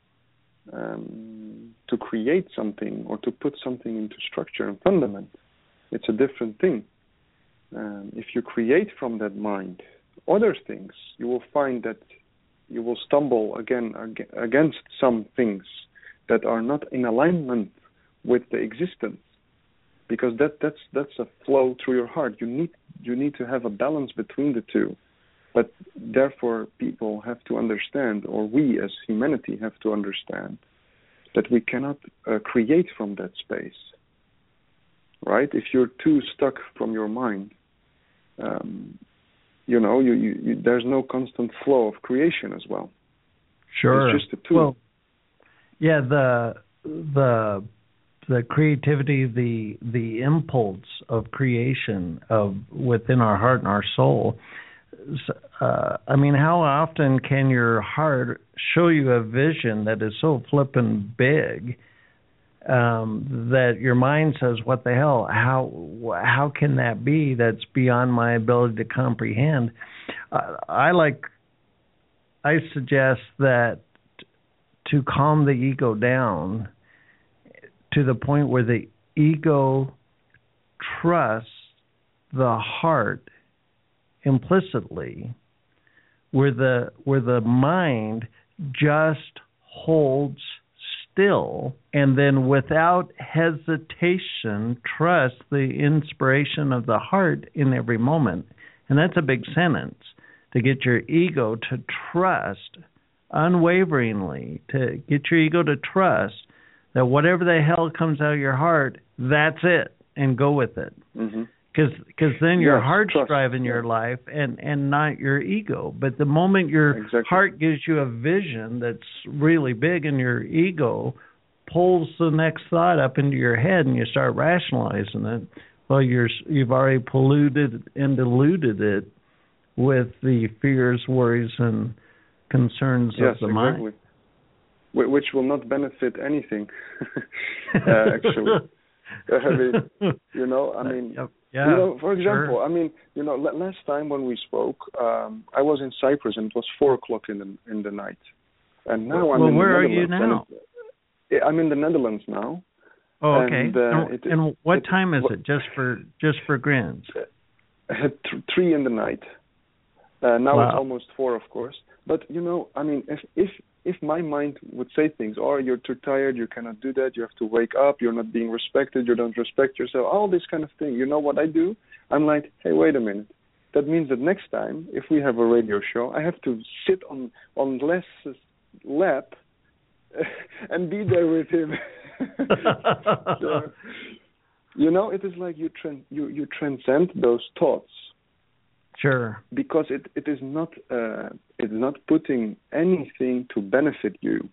C: um, to create something, or to put something into structure and fundament, it's a different thing. Um, if you create from that mind other things, you will find that you will stumble again against some things that are not in alignment with the existence, because that that's that's a flow through your heart. You need you need to have a balance between the two, but therefore people have to understand, or we as humanity have to understand, that we cannot uh, create from that space. Right? If you're too stuck from your mind, um, you know, you, you, you, there's no constant flow of creation as well.
B: Sure.
C: It's just a tool.
B: Well, yeah, the the the creativity, the the impulse of creation of within our heart and our soul. Uh, I mean, how often can your heart show you a vision that is so flippin' big um, that your mind says, "What the hell? How how can that be? That's beyond my ability to comprehend." Uh, I like. I suggest that to calm the ego down to the point where the ego trusts the heart implicitly where the where the mind just holds still, and then without hesitation trust the inspiration of the heart in every moment. And that's a big sentence, to get your ego to trust unwaveringly, to get your ego to trust that whatever the hell comes out of your heart, that's it, and go with it.
C: Mm-hmm.
B: Because then your
C: yes,
B: heart's
C: trust.
B: driving your
C: yeah.
B: life and, and not your ego. But the moment your
C: exactly.
B: heart gives you a vision that's really big and your ego pulls the next thought up into your head and you start rationalizing it, well, you're, you've already polluted and diluted it with the fears, worries, and concerns
C: yes,
B: of the
C: exactly.
B: mind.
C: Which will not benefit anything, uh, actually. I mean, you know, I mean,
B: yeah,
C: you know, for example,
B: sure.
C: I mean, you know, last time when we spoke, um, I was in Cyprus and it was four o'clock in the in the night, and now
B: well,
C: I'm
B: well,
C: in
B: where
C: the
B: are
C: Netherlands.
B: you now?
C: It, I'm in the Netherlands now.
B: Oh, okay.
C: And, uh,
B: and,
C: it,
B: and what
C: it,
B: time is
C: it,
B: it? Just for just for grins.
C: At th- three in the night. Uh, now
B: wow.
C: it's almost four, of course. But you know, I mean, if if if my mind would say things, "Oh, you're too tired, you cannot do that, you have to wake up, you're not being respected, you don't respect yourself," all this kind of thing. You know what I do? I'm like, "Hey, wait a minute. That means that next time, if we have a radio show, I have to sit on on Les's lap and be there with him." So, you know, it is like you tran- you you transcend those thoughts.
B: Sure.
C: Because it, it is not uh, it's not putting anything to benefit you.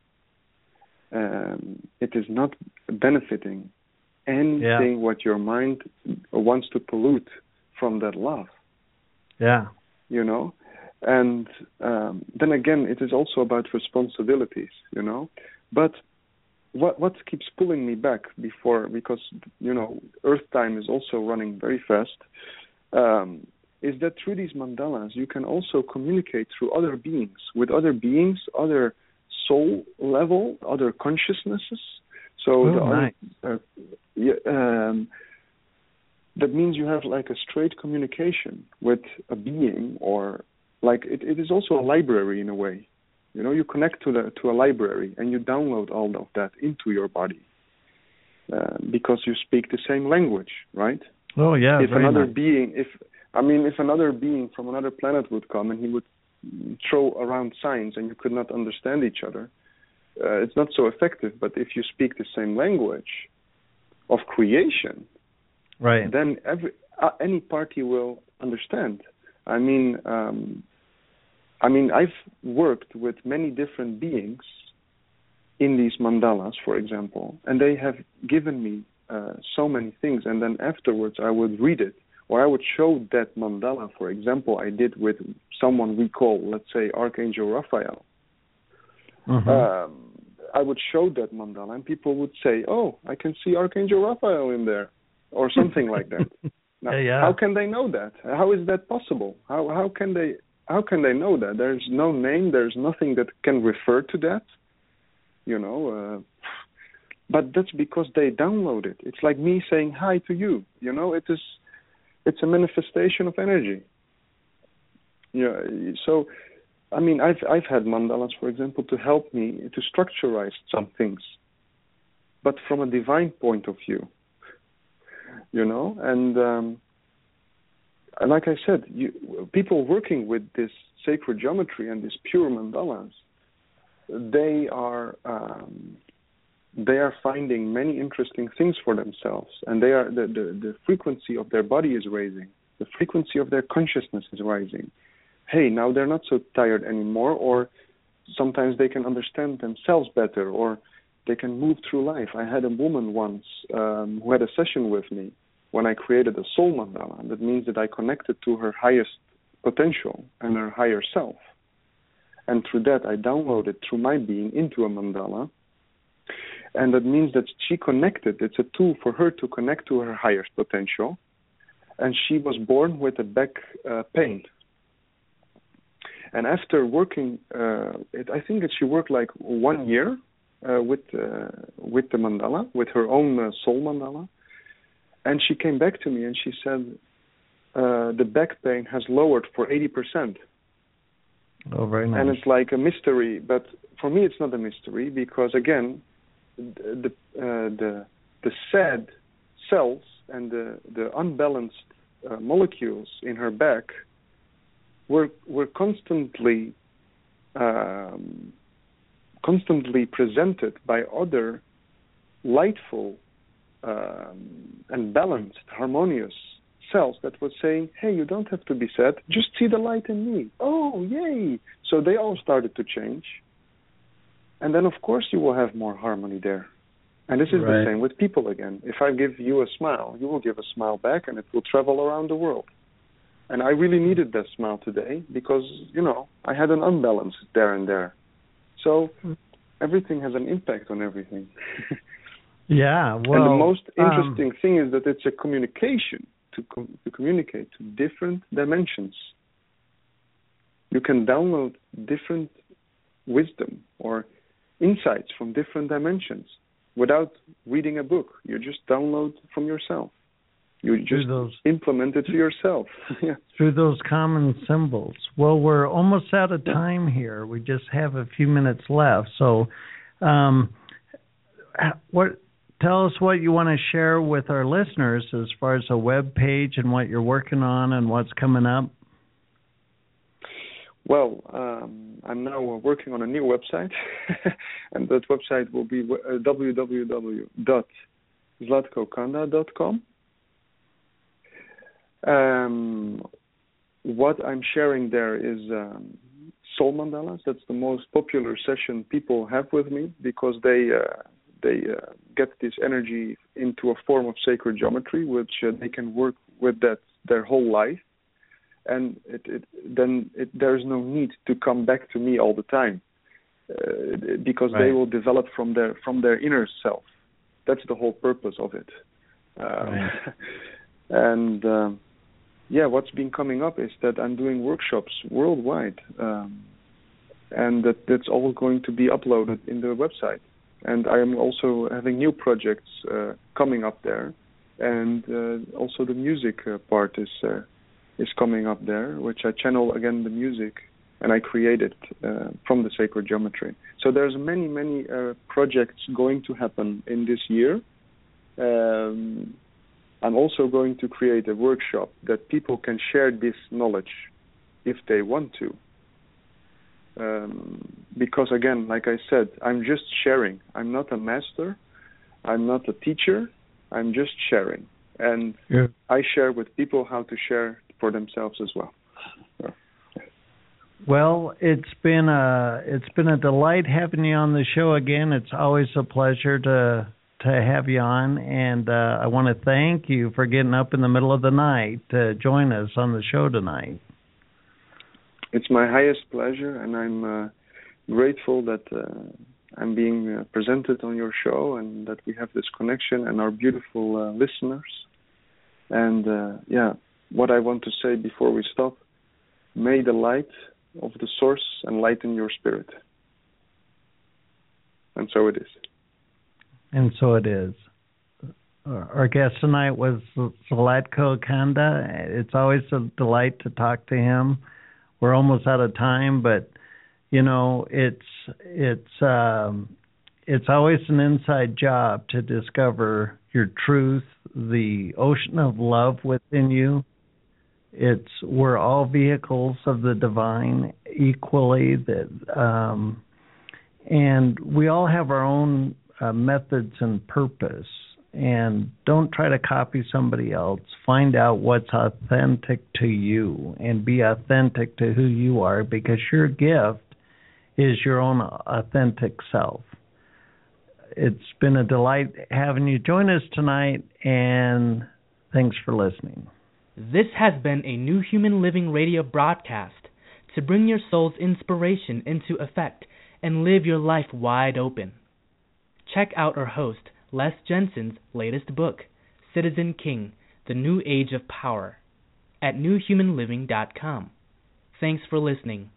C: Um, it is not benefiting anything
B: yeah.
C: what your mind wants to pollute from that love.
B: Yeah.
C: You know, and um, then again, it is also about responsibilities. You know, but what what keeps pulling me back before, because you know, Earth time is also running very fast. Um, is that through these mandalas, you can also communicate through other beings, with other beings, other soul level, other consciousnesses. So
B: oh,
C: the
B: nice.
C: other, uh, yeah, um, that means you have like a straight communication with a being, or like it, it is also a library in a way. You know, you connect to the to a library and you download all of that into your body uh, because you speak the same language, right?
B: Oh yeah.
C: If
B: very
C: another
B: nice.
C: being, if I mean, if another being from another planet would come and he would throw around signs and you could not understand each other, uh, it's not so effective. But if you speak the same language of creation,
B: right,
C: then every uh, any party will understand. I mean, um, I mean, I've worked with many different beings in these mandalas, for example, and they have given me uh, so many things. And then afterwards, I would read it. Or I would show that mandala, for example, I did with someone we call, let's say, Archangel Raphael.
B: mm-hmm.
C: Um, I would show that mandala, and people would say, "Oh, I can see Archangel Raphael in there," or something like that. Now,
B: yeah, yeah.
C: how can they know that? How is that possible? How how can they how can they know that? There's no name. There's nothing that can refer to that. You know. Uh, but that's because they download it. It's like me saying hi to you. You know, it is. It's a manifestation of energy. Yeah. So, I mean, I've I've had mandalas, for example, to help me to structurize some things, but from a divine point of view. You know, and, um, and like I said, you, people working with this sacred geometry and these pure mandalas, they are. Um, They are finding many interesting things for themselves, and they are the, the, the frequency of their body is raising. The frequency of their consciousness is rising. Hey, now they're not so tired anymore, or sometimes they can understand themselves better, or they can move through life. I had a woman once um, who had a session with me when I created a soul mandala. That means that I connected to her highest potential and her higher self. And through that, I downloaded through my being into a mandala. And that means that she connected. It's a tool for her to connect to her highest potential. And she was born with a back uh, pain. And after working, uh, it, I think that she worked like one year uh, with uh, with the mandala, with her own uh, soul mandala. And she came back to me and she said, uh, the back pain has lowered for eighty percent.
B: Oh, very nice.
C: And it's like a mystery, but for me, it's not a mystery because again, the uh, the the sad cells and the the unbalanced uh, molecules in her back were were constantly um, constantly presented by other lightful um, and balanced, harmonious cells that were saying, hey, you don't have to be sad, just see the light in me. Oh, yay! So they all started to change. And then, of course, you will have more harmony there. And this is
B: right.
C: the same with people again. If I give you a smile, you will give a smile back, and it will travel around the world. And I really needed that smile today because, you know, I had an unbalance there and there. So everything has an impact on everything.
B: Yeah, well...
C: And the most interesting
B: um,
C: thing is that it's a communication to, com- to communicate to different dimensions. You can download different wisdom or insights from different dimensions without reading a book. You just download from yourself. You just
B: those,
C: implement it to yourself. Yeah.
B: Through those common symbols. Well, we're almost out of time here. We just have a few minutes left. So um, what? Tell us what you want to share with our listeners as far as a web page and what you're working on and what's coming up.
C: Well, um, I'm now working on a new website, and that website will be uh, w w w dot zlatko kanda dot com. Um, what I'm sharing there is um, soul mandalas. That's the most popular session people have with me because they uh, they uh, get this energy into a form of sacred geometry, which uh, they can work with that their whole life. And it, it, then it, there's no need to come back to me all the time uh, because right. they will develop from their from their inner self. That's the whole purpose of it. Um,
B: right.
C: And um, yeah, what's been coming up is that I'm doing workshops worldwide, um, and that that's all going to be uploaded in the website. And I am also having new projects uh, coming up there, and uh, also the music uh, part is. Uh, is coming up there, which I channel again the music, and I created uh, from the sacred geometry. So there's many, many uh, projects going to happen in this year. Um, I'm also going to create a workshop that people can share this knowledge if they want to. Um, because again, like I said, I'm just sharing. I'm not a master. I'm not a teacher. I'm just sharing. And yeah. I share with people how to share for themselves as well. So.
B: Well, it's been a it's been a delight having you on the show again. It's always a pleasure to to have you on, and uh, I want to thank you for getting up in the middle of the night to join us on the show tonight.
C: It's my highest pleasure, and I'm uh, grateful that uh, I'm being uh, presented on your show, and that we have this connection and our beautiful uh, listeners. And uh, yeah. What I want to say before we stop, may the light of the source enlighten your spirit. And so it is.
B: And so it is. Our guest tonight was Zlatko Kanda. It's always a delight to talk to him. We're almost out of time, but, you know, it's it's um, it's always an inside job to discover your truth, the ocean of love within you. It's we're all vehicles of the divine equally, that um, and we all have our own uh, methods and purpose. And don't try to copy somebody else. Find out what's authentic to you and be authentic to who you are, because your gift is your own authentic self. It's been a delight having you join us tonight, and thanks for listening.
A: This has been a New Human Living radio broadcast to bring your soul's inspiration into effect and live your life wide open. Check out our host, Les Jensen's latest book, Citizen King, The New Age of Power, at new human living dot com. Thanks for listening.